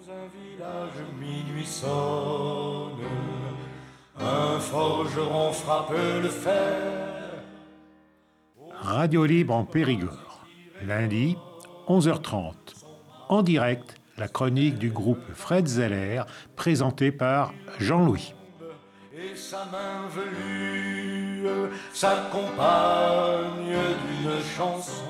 un village, minuit sonne, un forgeron frappe le fer. Radio Libre en Périgord, lundi, 11h30. En direct, la chronique du groupe Fred Zeller, présentée par Jean-Louis. Et sa main velue s'accompagne d'une chanson.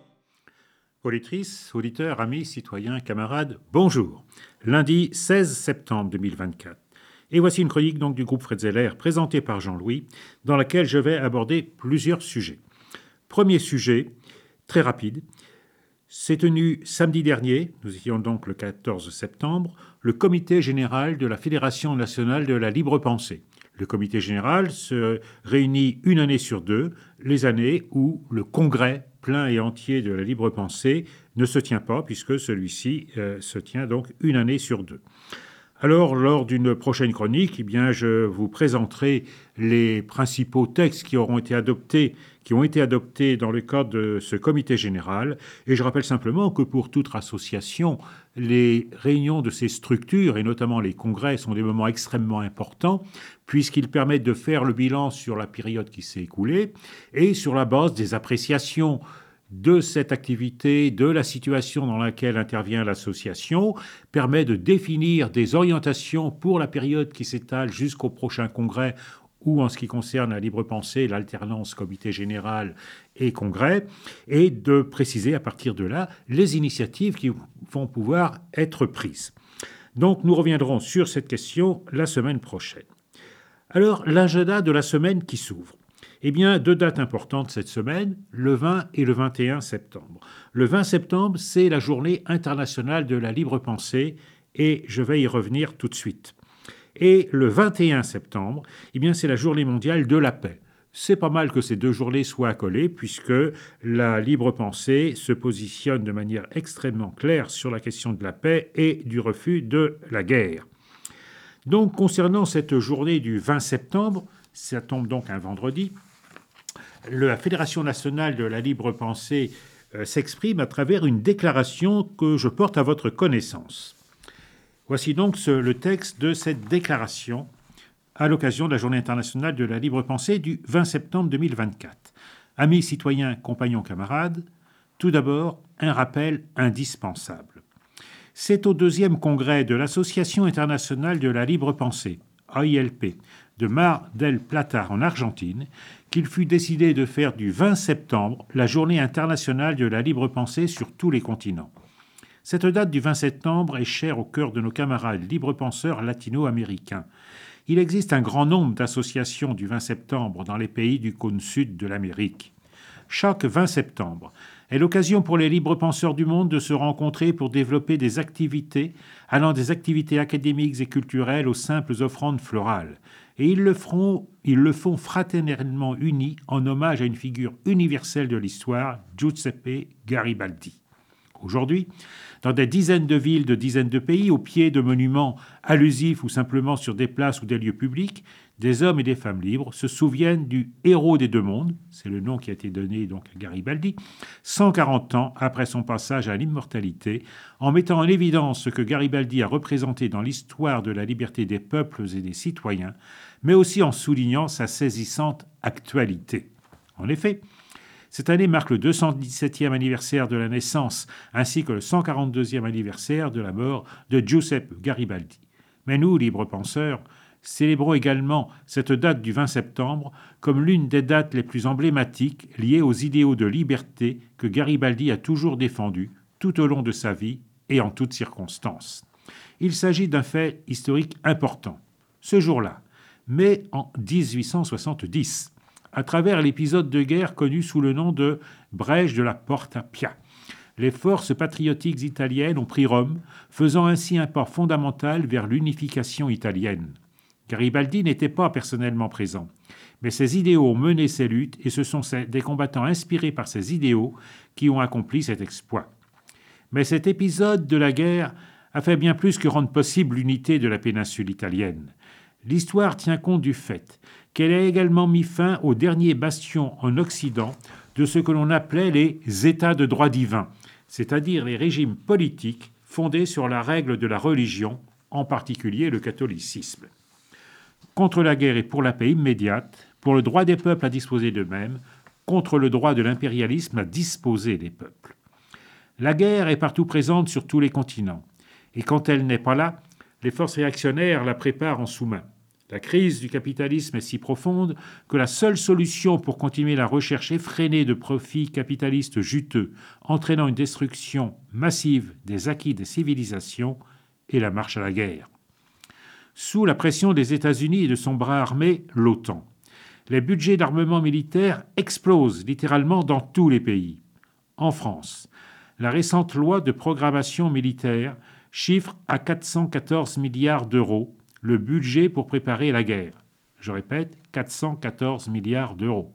Auditrices, auditeurs, amis, citoyens, camarades, bonjour. Lundi 16 septembre 2024. Et voici une chronique donc du groupe Fred Zeller, présentée par Jean-Louis, dans laquelle je vais aborder plusieurs sujets. Premier sujet, très rapide. S'est tenu samedi dernier, nous étions donc le 14 septembre, le comité général de la Fédération nationale de la libre pensée. Le comité général se réunit une année sur deux, les années où le congrès plein et entier de la libre pensée ne se tient pas, puisque celui-ci se tient donc une année sur deux. Alors, lors d'une prochaine chronique, je vous présenterai les principaux textes qui ont été adoptés dans le cadre de ce comité général. Et je rappelle simplement que pour toute association, les réunions de ces structures, et notamment les congrès, sont des moments extrêmement importants, puisqu'ils permettent de faire le bilan sur la période qui s'est écoulée et sur la base des appréciations de cette activité, de la situation dans laquelle intervient l'association, permet de définir des orientations pour la période qui s'étale jusqu'au prochain congrès ou en ce qui concerne la libre pensée, l'alternance comité général et congrès, et de préciser à partir de là les initiatives qui vont pouvoir être prises. Donc nous reviendrons sur cette question la semaine prochaine. Alors, l'agenda de la semaine qui s'ouvre. Deux dates importantes cette semaine, le 20 et le 21 septembre. Le 20 septembre, c'est la journée internationale de la libre pensée et je vais y revenir tout de suite. Et le 21 septembre, c'est la journée mondiale de la paix. C'est pas mal que ces deux journées soient accolées puisque la libre pensée se positionne de manière extrêmement claire sur la question de la paix et du refus de la guerre. Donc, concernant cette journée du 20 septembre, ça tombe donc un vendredi, la Fédération nationale de la libre pensée s'exprime à travers une déclaration que je porte à votre connaissance. Voici donc le texte de cette déclaration à l'occasion de la Journée internationale de la libre pensée du 20 septembre 2024. Amis, citoyens, compagnons, camarades, tout d'abord, un rappel indispensable. C'est au deuxième congrès de l'Association internationale de la libre pensée, AILP, de Mar del Plata en Argentine, qu'il fut décidé de faire du 20 septembre la journée internationale de la libre pensée sur tous les continents. Cette date du 20 septembre est chère au cœur de nos camarades libre-penseurs latino-américains. Il existe un grand nombre d'associations du 20 septembre dans les pays du cône sud de l'Amérique. Chaque 20 septembre est l'occasion pour les libres-penseurs du monde de se rencontrer pour développer des activités allant des activités académiques et culturelles aux simples offrandes florales. Et ils le font fraternellement unis en hommage à une figure universelle de l'histoire, Giuseppe Garibaldi. Aujourd'hui, dans des dizaines de villes, de dizaines de pays, au pied de monuments allusifs ou simplement sur des places ou des lieux publics, des hommes et des femmes libres se souviennent du héros des deux mondes, c'est le nom qui a été donné donc à Garibaldi, 140 ans après son passage à l'immortalité, en mettant en évidence ce que Garibaldi a représenté dans l'histoire de la liberté des peuples et des citoyens, mais aussi en soulignant sa saisissante actualité. En effet, cette année marque le 217e anniversaire de la naissance ainsi que le 142e anniversaire de la mort de Giuseppe Garibaldi. Mais nous, libres penseurs, célébrons également cette date du 20 septembre comme l'une des dates les plus emblématiques liées aux idéaux de liberté que Garibaldi a toujours défendus tout au long de sa vie et en toutes circonstances. Il s'agit d'un fait historique important. Ce jour-là, mais en 1870, à travers l'épisode de guerre connu sous le nom de Brèche de la Porta Pia. Les forces patriotiques italiennes ont pris Rome, faisant ainsi un pas fondamental vers l'unification italienne. Garibaldi n'était pas personnellement présent, mais ses idéaux ont mené ces luttes et ce sont des combattants inspirés par ces idéaux qui ont accompli cet exploit. Mais cet épisode de la guerre a fait bien plus que rendre possible l'unité de la péninsule italienne. L'histoire tient compte du fait qu'elle a également mis fin au dernier bastion en Occident de ce que l'on appelait les États de droit divin, c'est-à-dire les régimes politiques fondée sur la règle de la religion, en particulier le catholicisme. Contre la guerre et pour la paix immédiate, pour le droit des peuples à disposer d'eux-mêmes, contre le droit de l'impérialisme à disposer des peuples. La guerre est partout présente sur tous les continents, et quand elle n'est pas là, les forces réactionnaires la préparent en sous-main. La crise du capitalisme est si profonde que la seule solution pour continuer la recherche effrénée de profits capitalistes juteux, entraînant une destruction massive des acquis des civilisations, est la marche à la guerre. Sous la pression des États-Unis et de son bras armé, l'OTAN, les budgets d'armement militaire explosent littéralement dans tous les pays. En France, la récente loi de programmation militaire chiffre à 414 milliards d'euros le budget pour préparer la guerre. Je répète, 414 milliards d'euros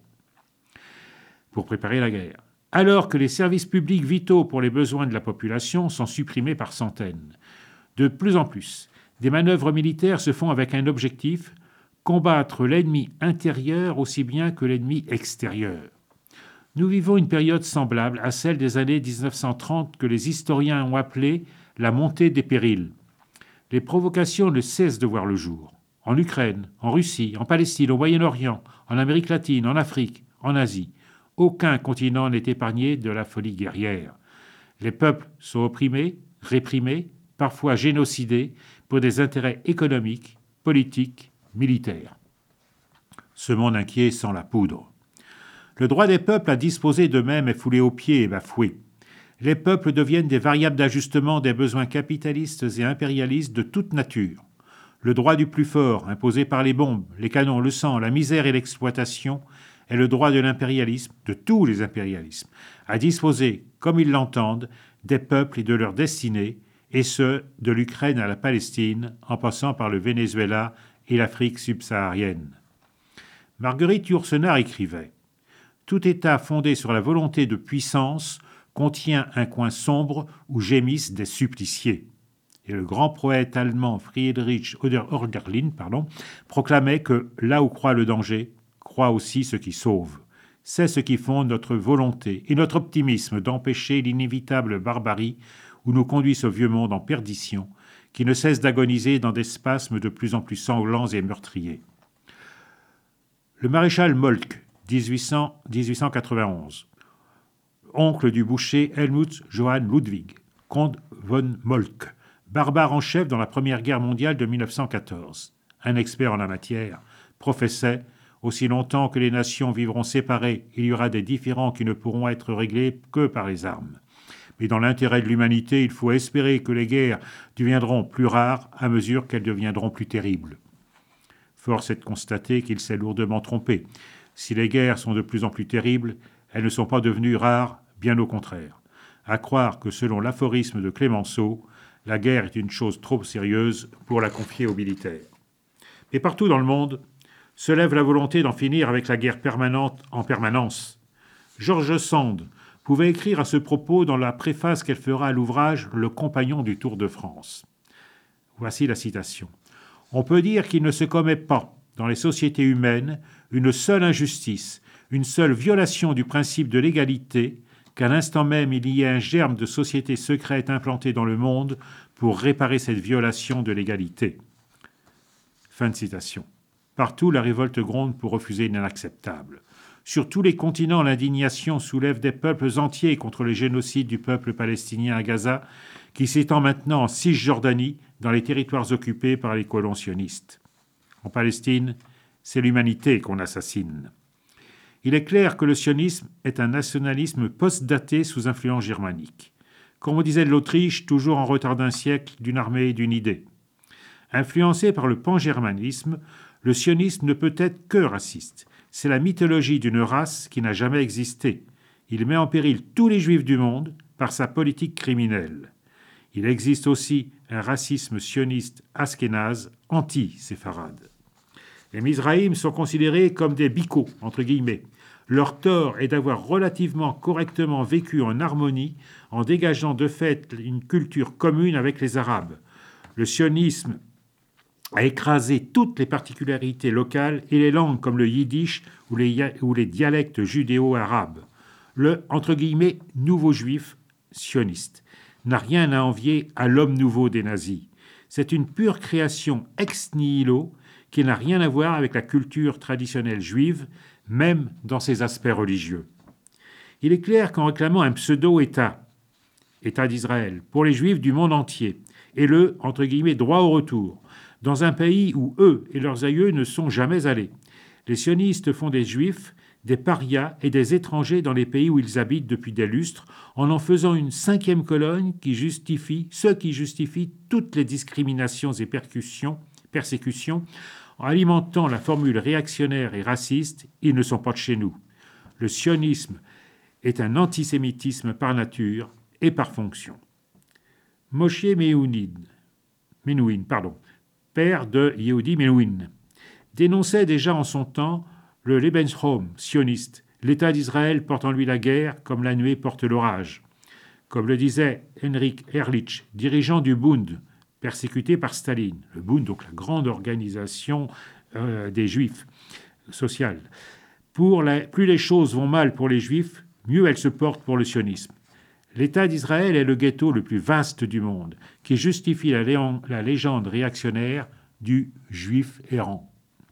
pour préparer la guerre. Alors que les services publics vitaux pour les besoins de la population sont supprimés par centaines. De plus en plus, des manœuvres militaires se font avec un objectif, combattre l'ennemi intérieur aussi bien que l'ennemi extérieur. Nous vivons une période semblable à celle des années 1930 que les historiens ont appelée la montée des périls. Les provocations ne cessent de voir le jour. En Ukraine, en Russie, en Palestine, au Moyen-Orient, en Amérique latine, en Afrique, en Asie. Aucun continent n'est épargné de la folie guerrière. Les peuples sont opprimés, réprimés, parfois génocidés pour des intérêts économiques, politiques, militaires. Ce monde inquiet sent la poudre. Le droit des peuples à disposer d'eux-mêmes est foulé aux pieds et bafoué. Les peuples deviennent des variables d'ajustement des besoins capitalistes et impérialistes de toute nature. Le droit du plus fort, imposé par les bombes, les canons, le sang, la misère et l'exploitation, est le droit de l'impérialisme, de tous les impérialismes, à disposer, comme ils l'entendent, des peuples et de leur destinée, et ce, de l'Ukraine à la Palestine, en passant par le Venezuela et l'Afrique subsaharienne. Marguerite Yourcenar écrivait « Tout État fondé sur la volonté de puissance contient un coin sombre où gémissent des suppliciés. » Et le grand poète allemand Friedrich Hölderlin proclamait que là où croit le danger, croit aussi ce qui sauve. C'est ce qui fonde notre volonté et notre optimisme d'empêcher l'inévitable barbarie où nous conduit ce vieux monde en perdition, qui ne cesse d'agoniser dans des spasmes de plus en plus sanglants et meurtriers. Le maréchal Moltke, 1891, oncle du boucher Helmut Johann Ludwig, comte von Moltke, barbare en chef dans la Première Guerre mondiale de 1914, un expert en la matière, professait « Aussi longtemps que les nations vivront séparées, il y aura des différends qui ne pourront être réglés que par les armes. Mais dans l'intérêt de l'humanité, il faut espérer que les guerres deviendront plus rares à mesure qu'elles deviendront plus terribles. » Force est de constater qu'il s'est lourdement trompé. Si les guerres sont de plus en plus terribles, elles ne sont pas devenues rares, bien au contraire. À croire que selon l'aphorisme de Clémenceau, la guerre est une chose trop sérieuse pour la confier aux militaires. Mais partout dans le monde se lève la volonté d'en finir avec la guerre permanente en permanence. George Sand pouvait écrire à ce propos dans la préface qu'elle fera à l'ouvrage « Le compagnon du Tour de France ». Voici la citation. « On peut dire qu'il ne se commet pas, dans les sociétés humaines, une seule injustice, une seule violation du principe de l'égalité, qu'à l'instant même il y ait un germe de société secrète implantée dans le monde pour réparer cette violation de l'égalité. » Fin de citation. Partout, la révolte gronde pour refuser l'inacceptable. Sur tous les continents, l'indignation soulève des peuples entiers contre le génocide du peuple palestinien à Gaza, qui s'étend maintenant en Cisjordanie, dans les territoires occupés par les colons sionistes. En Palestine, c'est l'humanité qu'on assassine. Il est clair que le sionisme est un nationalisme post-daté sous influence germanique. Comme on disait de l'Autriche, toujours en retard d'un siècle, d'une armée et d'une idée. Influencé par le pangermanisme, le sionisme ne peut être que raciste. C'est la mythologie d'une race qui n'a jamais existé. Il met en péril tous les juifs du monde par sa politique criminelle. Il existe aussi un racisme sioniste askénaze anti-séfarade. Les Mizraïm sont considérés comme des bicots, entre guillemets. Leur tort est d'avoir relativement correctement vécu en harmonie en dégageant de fait une culture commune avec les Arabes. Le sionisme a écrasé toutes les particularités locales et les langues comme le yiddish ou les dialectes judéo-arabes. Le, entre guillemets, nouveau juif sioniste. n'a rien à envier à l'homme nouveau des nazis. C'est une pure création ex nihilo qui n'a rien à voir avec la culture traditionnelle juive, même dans ses aspects religieux. Il est clair qu'en réclamant un pseudo-État, État d'Israël, pour les Juifs du monde entier, et le, entre guillemets, droit au retour, dans un pays où eux et leurs aïeux ne sont jamais allés, les sionistes font des Juifs des parias et des étrangers dans les pays où ils habitent depuis des lustres, en faisant une cinquième colonne qui justifie toutes les discriminations et persécutions, en alimentant la formule réactionnaire et raciste « ils ne sont pas de chez nous ». Le sionisme est un antisémitisme par nature et par fonction. Moshe Menouin, père de Yehudi Menouin, dénonçait déjà en son temps le Lebensraum sioniste, l'État d'Israël porte en lui la guerre comme la nuée porte l'orage. Comme le disait Heinrich Ehrlich, dirigeant du Bund, persécuté par Staline. Le Bund, donc la grande organisation des Juifs sociale. Plus les choses vont mal pour les Juifs, mieux elles se portent pour le sionisme. L'État d'Israël est le ghetto le plus vaste du monde, qui justifie la légende réactionnaire du Juif errant.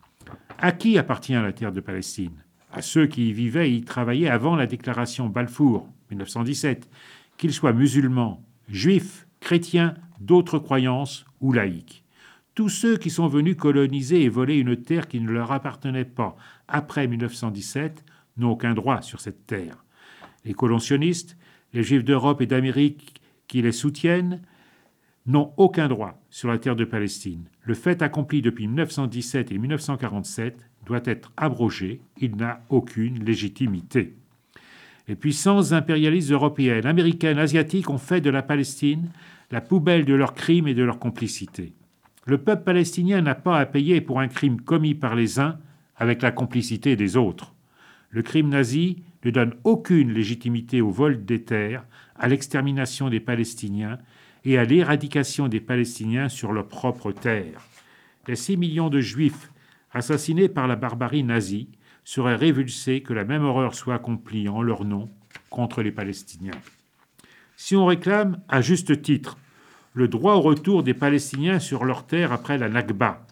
À qui appartient la terre de Palestine ? À ceux qui y vivaient et y travaillaient avant la déclaration Balfour, 1917, qu'ils soient musulmans, juifs, chrétiens, d'autres croyances ou laïcs. Tous ceux qui sont venus coloniser et voler une terre qui ne leur appartenait pas après 1917 n'ont aucun droit sur cette terre. Les colons sionistes, les Juifs d'Europe et d'Amérique qui les soutiennent, n'ont aucun droit sur la terre de Palestine. Le fait accompli depuis 1917 et 1947 doit être abrogé. Il n'a aucune légitimité. Les puissances impérialistes européennes, américaines, asiatiques ont fait de la Palestine la poubelle de leurs crimes et de leur complicité. Le peuple palestinien n'a pas à payer pour un crime commis par les uns avec la complicité des autres. Le crime nazi ne donne aucune légitimité au vol des terres, à l'extermination des Palestiniens et à l'éradication des Palestiniens sur leur propre terre. Les 6 millions de Juifs assassinés par la barbarie nazie seraient révulsés que la même horreur soit accomplie en leur nom contre les Palestiniens. Si on réclame, à juste titre, le droit au retour des Palestiniens sur leur terre après la Nakba,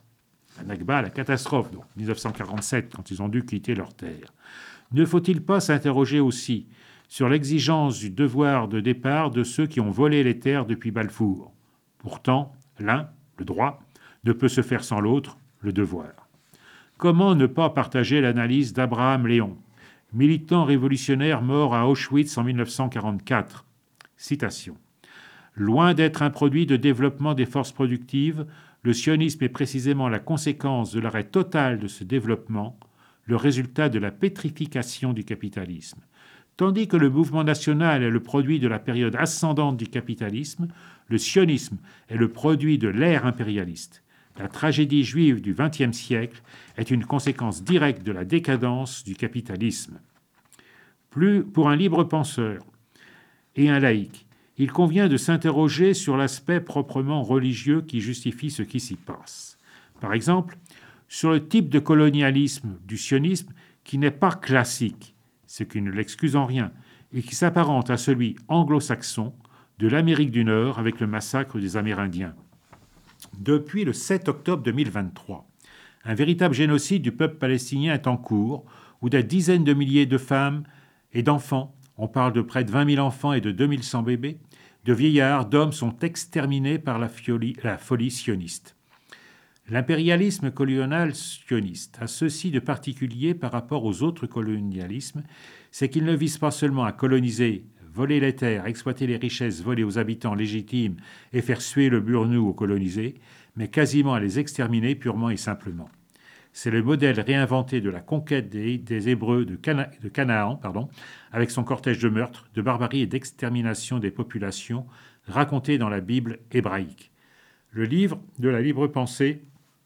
la catastrophe, donc 1947, quand ils ont dû quitter leur terre, ne faut-il pas s'interroger aussi sur l'exigence du devoir de départ de ceux qui ont volé les terres depuis Balfour ? Pourtant, l'un, le droit, ne peut se faire sans l'autre, le devoir. Comment ne pas partager l'analyse d'Abraham Léon, militant révolutionnaire mort à Auschwitz en 1944 ? Citation. « Loin d'être un produit de développement des forces productives, le sionisme est précisément la conséquence de l'arrêt total de ce développement, le résultat de la pétrification du capitalisme. Tandis que le mouvement national est le produit de la période ascendante du capitalisme, le sionisme est le produit de l'ère impérialiste. La tragédie juive du XXe siècle est une conséquence directe de la décadence du capitalisme. Pour un libre penseur et un laïc, il convient de s'interroger sur l'aspect proprement religieux qui justifie ce qui s'y passe. Par exemple, sur le type de colonialisme du sionisme qui n'est pas classique, ce qui ne l'excuse en rien, et qui s'apparente à celui anglo-saxon de l'Amérique du Nord avec le massacre des Amérindiens. Depuis le 7 octobre 2023, un véritable génocide du peuple palestinien est en cours, où des dizaines de milliers de femmes et d'enfants, on parle de près de 20 000 enfants et de 2100 bébés, de vieillards, d'hommes sont exterminés par la folie sioniste. L'impérialisme colonial sioniste a ceci de particulier par rapport aux autres colonialismes, c'est qu'il ne vise pas seulement à coloniser, voler les terres, exploiter les richesses volées aux habitants légitimes et faire suer le burnou aux colonisés, mais quasiment à les exterminer purement et simplement. C'est le modèle réinventé de la conquête des Hébreux de Canaan, avec son cortège de meurtres, de barbarie et d'extermination des populations, raconté dans la Bible hébraïque. Le livre de la libre pensée,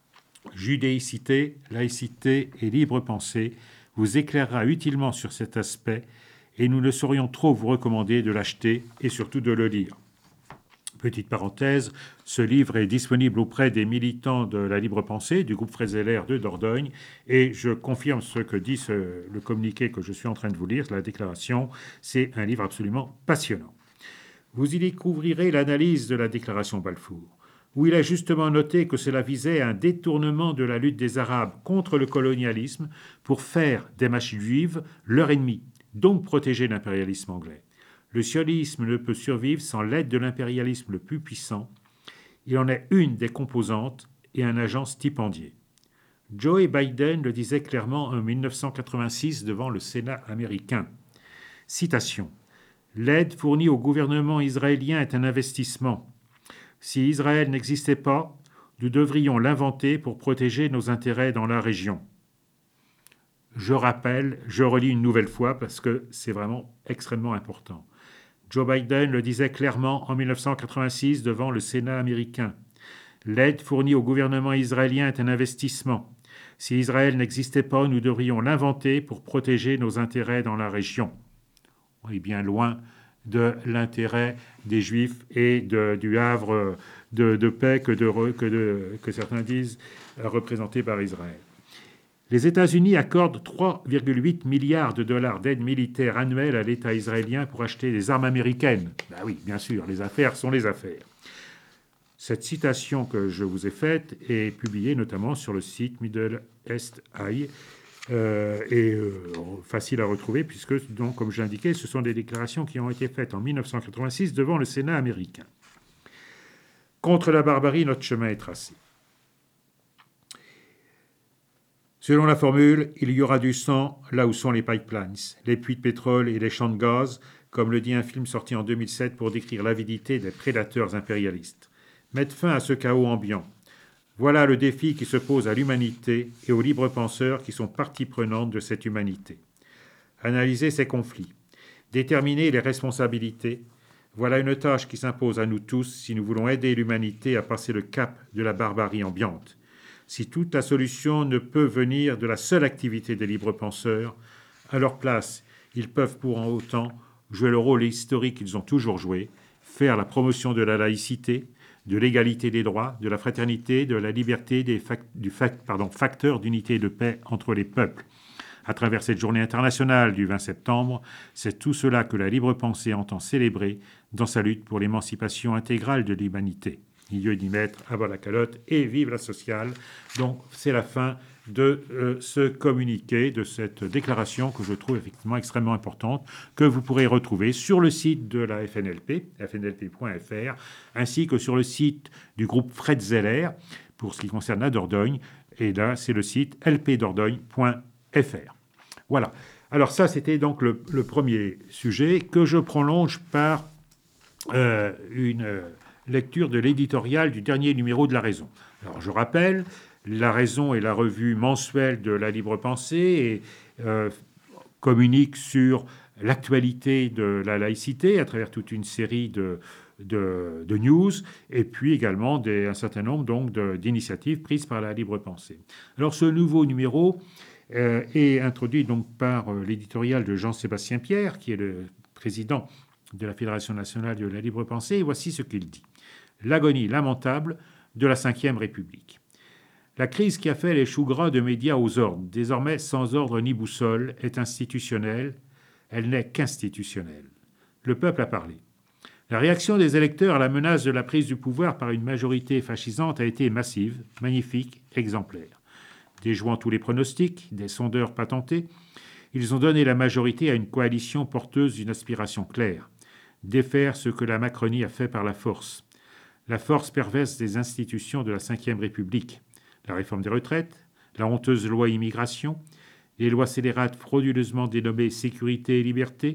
Judéicité, laïcité et libre pensée, vous éclairera utilement sur cet aspect et nous ne saurions trop vous recommander de l'acheter et surtout de le lire. Petite parenthèse, ce livre est disponible auprès des militants de la libre pensée du groupe Frézeler de Dordogne et je confirme ce que dit le communiqué que je suis en train de vous lire, la déclaration, c'est un livre absolument passionnant. Vous y découvrirez l'analyse de la déclaration Balfour, où il a justement noté que cela visait un détournement de la lutte des Arabes contre le colonialisme pour faire des machines juives leur ennemi, donc protéger l'impérialisme anglais. Le sionisme ne peut survivre sans l'aide de l'impérialisme le plus puissant. Il en est une des composantes et un agent stipendié. Joe Biden le disait clairement en 1986 devant le Sénat américain. Citation. « L'aide fournie au gouvernement israélien est un investissement. Si Israël n'existait pas, nous devrions l'inventer pour protéger nos intérêts dans la région. » Je rappelle, je relis une nouvelle fois parce que c'est vraiment extrêmement important. Joe Biden le disait clairement en 1986 devant le Sénat américain. L'aide fournie au gouvernement israélien est un investissement. Si Israël n'existait pas, nous devrions l'inventer pour protéger nos intérêts dans la région. On est bien loin de l'intérêt des Juifs et du havre de paix que certains disent représenté par Israël. Les États-Unis accordent 3,8 milliards de dollars d'aide militaire annuelle à l'État israélien pour acheter des armes américaines. Ben oui, bien sûr, les affaires sont les affaires. Cette citation que je vous ai faite est publiée notamment sur le site Middle East Eye et facile à retrouver puisque, donc, comme je l'indiquais, ce sont des déclarations qui ont été faites en 1986 devant le Sénat américain. Contre la barbarie, notre chemin est tracé. Selon la formule, il y aura du sang là où sont les pipelines, les puits de pétrole et les champs de gaz, comme le dit un film sorti en 2007 pour décrire l'avidité des prédateurs impérialistes. Mettre fin à ce chaos ambiant. Voilà le défi qui se pose à l'humanité et aux libres penseurs qui sont partie prenante de cette humanité. Analyser ces conflits, déterminer les responsabilités, voilà une tâche qui s'impose à nous tous si nous voulons aider l'humanité à passer le cap de la barbarie ambiante. Si toute la solution ne peut venir de la seule activité des libres penseurs, à leur place, ils peuvent pour en autant jouer le rôle historique qu'ils ont toujours joué, faire la promotion de la laïcité, de l'égalité des droits, de la fraternité, de la liberté, facteur d'unité et de paix entre les peuples. À travers cette journée internationale du 20 septembre, c'est tout cela que la libre pensée entend célébrer dans sa lutte pour l'émancipation intégrale de l'humanité. Milieu d'y mettre à bas la calotte et vive la sociale. Donc c'est la fin de ce communiqué, de cette déclaration que je trouve effectivement extrêmement importante, que vous pourrez retrouver sur le site de la FNLP, fnlp.fr, ainsi que sur le site du groupe Fred Zeller, pour ce qui concerne la Dordogne, et là c'est le site lpdordogne.fr. Voilà. Alors ça, c'était donc le premier sujet que je prolonge par une lecture de l'éditorial du dernier numéro de La Raison. Alors je rappelle, La Raison est la revue mensuelle de la libre pensée et communique sur l'actualité de la laïcité à travers toute une série de news et puis également un certain nombre donc, d'initiatives prises par la libre pensée. Alors ce nouveau numéro est introduit donc par l'éditorial de Jean-Sébastien Pierre, qui est le président de la Fédération nationale de la libre pensée, et voici ce qu'il dit. L'agonie lamentable de la Ve République. La crise qui a fait les choux gras de médias aux ordres, désormais sans ordre ni boussole, est institutionnelle. Elle n'est qu'institutionnelle. Le peuple a parlé. La réaction des électeurs à la menace de la prise du pouvoir par une majorité fascisante a été massive, magnifique, exemplaire. Déjouant tous les pronostics, des sondeurs patentés, ils ont donné la majorité à une coalition porteuse d'une aspiration claire. Défaire ce que la Macronie a fait par la force perverse des institutions de la Ve République, la réforme des retraites, la honteuse loi immigration, les lois scélérates frauduleusement dénommées sécurité et liberté,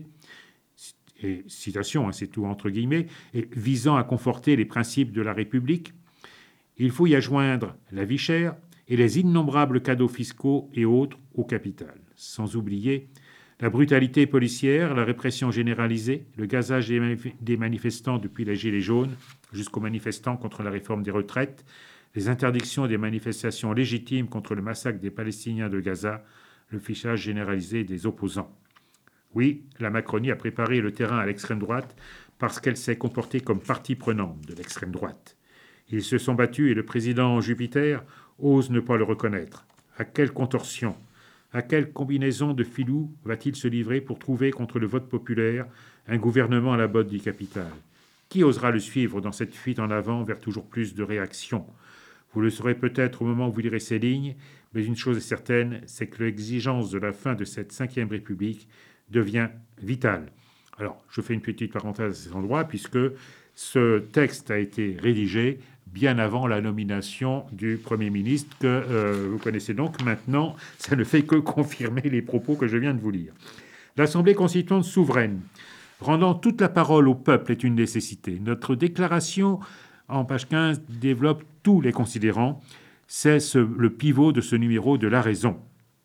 et citation, c'est tout entre guillemets, et visant à conforter les principes de la République. Il faut y adjoindre la vie chère et les innombrables cadeaux fiscaux et autres au capital, sans oublier la brutalité policière, la répression généralisée, le gazage des manifestants depuis les Gilets jaunes jusqu'aux manifestants contre la réforme des retraites, les interdictions des manifestations légitimes contre le massacre des Palestiniens de Gaza, le fichage généralisé des opposants. Oui, la Macronie a préparé le terrain à l'extrême droite parce qu'elle s'est comportée comme partie prenante de l'extrême droite. Ils se sont battus et le président Jupiter ose ne pas le reconnaître. À quelle contorsion, à quelle combinaison de filous va-t-il se livrer pour trouver contre le vote populaire un gouvernement à la botte du capital ? Qui osera le suivre dans cette fuite en avant vers toujours plus de réactions? Vous le saurez peut-être au moment où vous lirez ces lignes, mais une chose est certaine, c'est que l'exigence de la fin de cette Ve République devient vitale. Alors, je fais une petite parenthèse à cet endroit, puisque ce texte a été rédigé bien avant la nomination du Premier ministre, que vous connaissez donc maintenant. Ça ne fait que confirmer les propos que je viens de vous lire. L'Assemblée constituante souveraine, rendant toute la parole au peuple, est une nécessité. Notre déclaration, en page 15, développe tous les considérants. C'est le pivot de ce numéro de La Raison.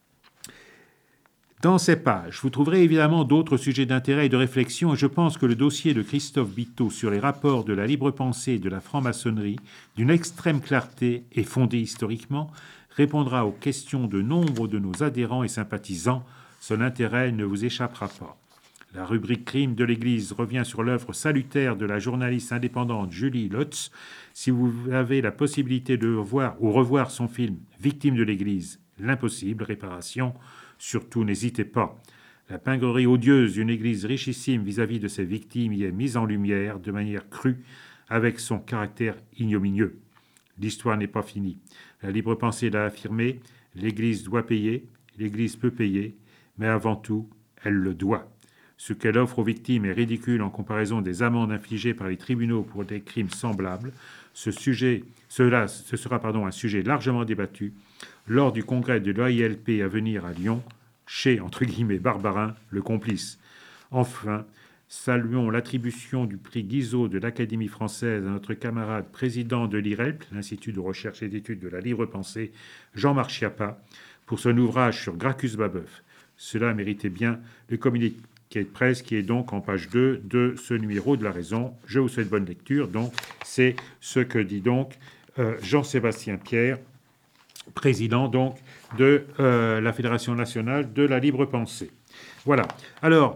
Dans ces pages, vous trouverez évidemment d'autres sujets d'intérêt et de réflexion, et je pense que le dossier de Christophe Biteau sur les rapports de la libre pensée et de la franc-maçonnerie, d'une extrême clarté et fondé historiquement, répondra aux questions de nombre de nos adhérents et sympathisants. Son intérêt ne vous échappera pas. La rubrique crime de l'Église revient sur l'œuvre salutaire de la journaliste indépendante Julie Lotz. Si vous avez la possibilité de voir ou revoir son film Victime de l'Église, l'impossible réparation, surtout n'hésitez pas. La pingrerie odieuse d'une Église richissime vis-à-vis de ses victimes y est mise en lumière de manière crue, avec son caractère ignominieux. L'histoire n'est pas finie. La libre pensée l'a affirmé, l'Église doit payer, l'Église peut payer, mais avant tout, elle le doit. Ce qu'elle offre aux victimes est ridicule en comparaison des amendes infligées par les tribunaux pour des crimes semblables. Ce sera un sujet largement débattu lors du congrès de l'AILP à venir à Lyon, chez, entre guillemets, Barbarin, le complice. Enfin, saluons l'attribution du prix Guizot de l'Académie française à notre camarade président de l'IRELP, l'Institut de recherche et d'études de la libre pensée, Jean-Marc Schiappa, pour son ouvrage sur Gracchus Babeuf. Cela méritait bien le communiqué de presse qui est donc en page 2 de ce numéro de La Raison. Je vous souhaite bonne lecture. Donc, c'est ce que dit donc Jean-Sébastien Pierre, président donc de la Fédération nationale de la libre pensée. Voilà. Alors,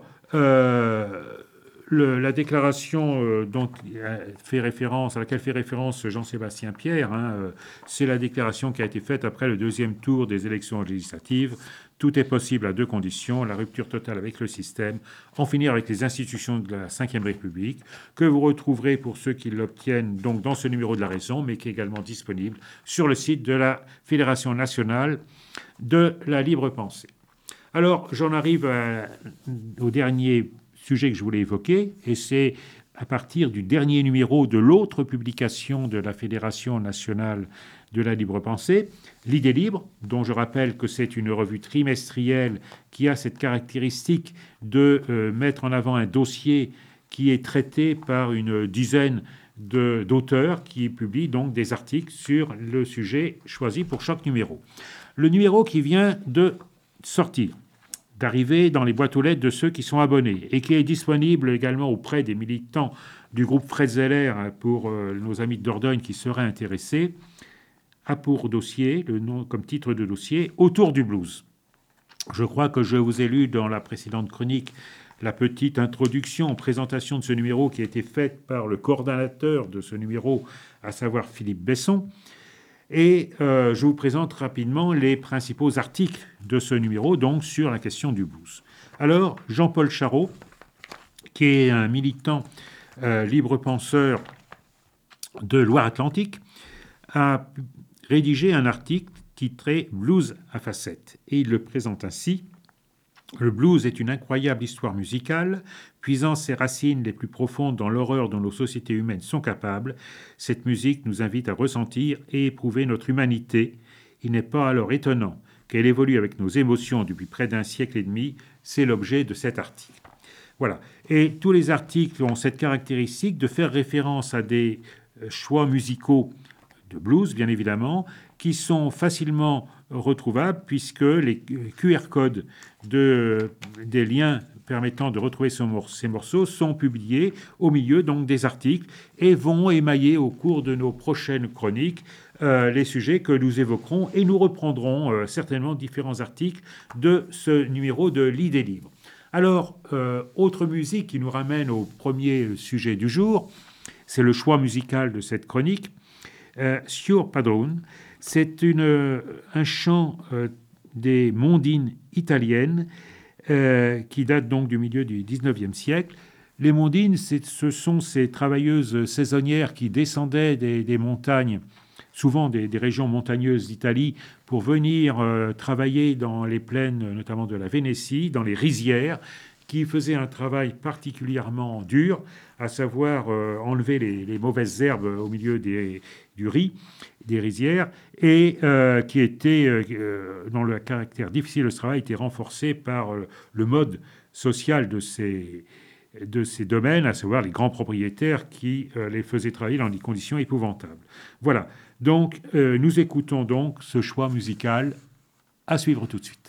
la déclaration à laquelle fait référence Jean-Sébastien Pierre, c'est la déclaration qui a été faite après le deuxième tour des élections législatives. Tout est possible à deux conditions, la rupture totale avec le système, en finir avec les institutions de la Ve République, que vous retrouverez pour ceux qui l'obtiennent donc dans ce numéro de La Raison, mais qui est également disponible sur le site de la Fédération nationale de la libre pensée. Alors, j'en arrive au dernier sujet que je voulais évoquer, et c'est à partir du dernier numéro de l'autre publication de la Fédération nationale de la libre pensée, L'idée libre, dont je rappelle que c'est une revue trimestrielle qui a cette caractéristique de mettre en avant un dossier qui est traité par une dizaine d'auteurs qui publient donc des articles sur le sujet choisi pour chaque numéro. Le numéro qui vient de sortir, d'arriver dans les boîtes aux lettres de ceux qui sont abonnés et qui est disponible également auprès des militants du groupe Fred Zeller pour nos amis de Dordogne qui seraient intéressés, a pour dossier, comme titre de dossier, « Autour du blues ». Je crois que je vous ai lu dans la précédente chronique la petite introduction, présentation de ce numéro qui a été faite par le coordonnateur de ce numéro, à savoir Philippe Besson. Et je vous présente rapidement les principaux articles de ce numéro, donc sur la question du blues. Alors, Jean-Paul Charot, qui est un militant libre-penseur de Loire-Atlantique, a rédigé un article titré « Blues à facettes » et il le présente ainsi. Le blues est une incroyable histoire musicale, puisant ses racines les plus profondes dans l'horreur dont nos sociétés humaines sont capables. Cette musique nous invite à ressentir et éprouver notre humanité. Il n'est pas alors étonnant qu'elle évolue avec nos émotions depuis près d'un siècle et demi. C'est l'objet de cet article. Voilà. Et tous les articles ont cette caractéristique de faire référence à des choix musicaux de blues, bien évidemment, qui sont facilement retrouvables puisque les QR codes des liens permettant de retrouver ces morceaux sont publiés au milieu donc des articles et vont émailler au cours de nos prochaines chroniques les sujets que nous évoquerons et nous reprendrons certainement différents articles de ce numéro de l'idée libre. Alors, autre musique qui nous ramène au premier sujet du jour, c'est le choix musical de cette chronique. Signor Padrone, c'est un chant des mondines italiennes qui date donc du milieu du XIXe siècle. Les mondines, ce sont ces travailleuses saisonnières qui descendaient des montagnes, souvent des régions montagneuses d'Italie, pour venir travailler dans les plaines, notamment de la Vénétie, dans les rizières, qui faisaient un travail particulièrement dur, à savoir enlever les mauvaises herbes au milieu du riz, des rizières, et qui était, dont le caractère difficile de ce travail était renforcé par le mode social de ces domaines, à savoir les grands propriétaires qui les faisaient travailler dans des conditions épouvantables. Voilà, donc nous écoutons donc ce choix musical à suivre tout de suite.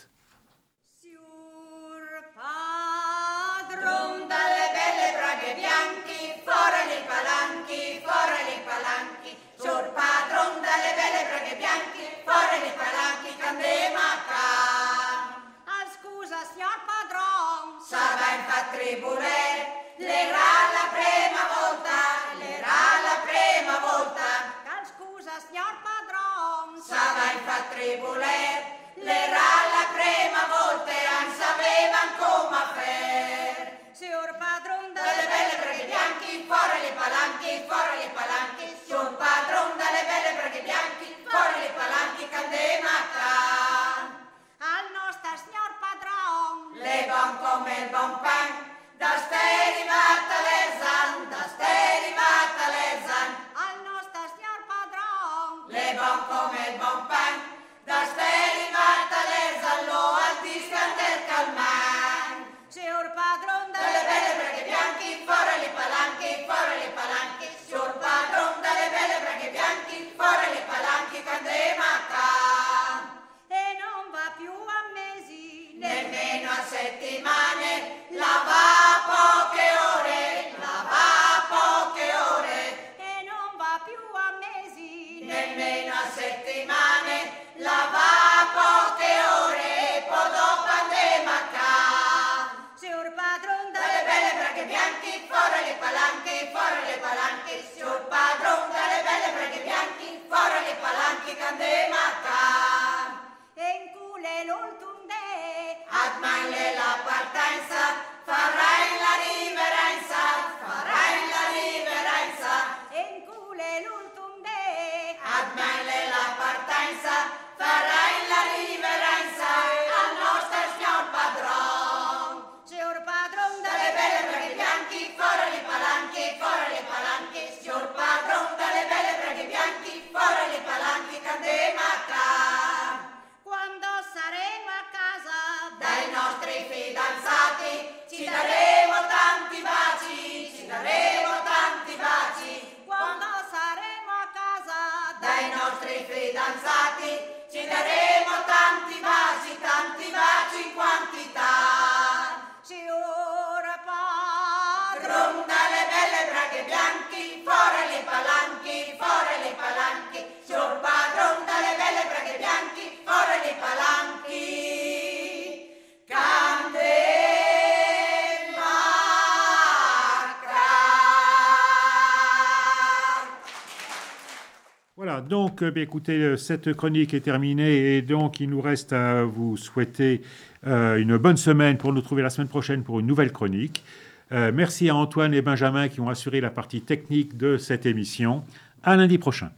Voilà, donc écoutez, cette chronique est terminée et donc il nous reste à vous souhaiter une bonne semaine pour nous retrouver la semaine prochaine pour une nouvelle chronique. Merci à Antoine et Benjamin qui ont assuré la partie technique de cette émission. À lundi prochain.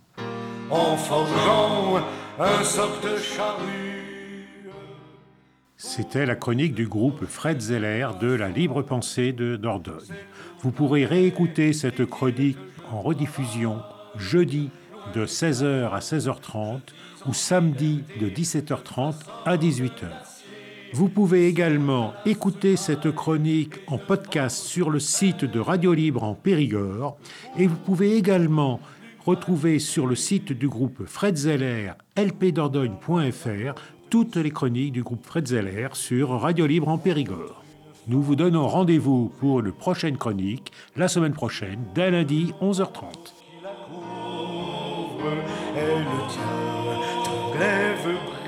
En forgeant un soc de charrue. C'était la chronique du groupe Fred Zeller de la Libre Pensée de Dordogne. Vous pourrez réécouter cette chronique en rediffusion jeudi de 16h à 16h30 ou samedi de 17h30 à 18h. Vous pouvez également écouter cette chronique en podcast sur le site de Radio Libre en Périgord et vous pouvez également retrouver sur le site du groupe Fred Zeller, lpdordogne.fr, toutes les chroniques du groupe Fred Zeller sur Radio Libre en Périgord. Nous vous donnons rendez-vous pour une prochaine chronique la semaine prochaine, dès lundi 11h30. Elle tient ton glaive